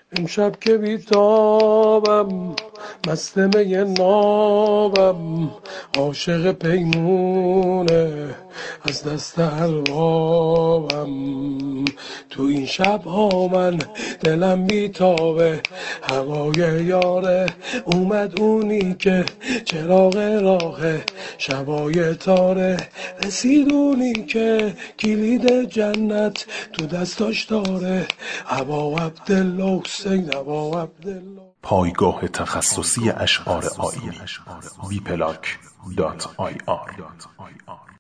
امشب که بیتابم مست می نابم، عاشق پیمونه از دست اربابم. تو این شب ها من دلم بیتابه، هوای یاره اومد اونی که چراغ راهه، شبای تاره رسید اونی که کلید جنت تو دستاش داره. ابا عبدالله حسین، ابا عبدالله. پایگاه تخصصی اشعار آیینی wplac.ir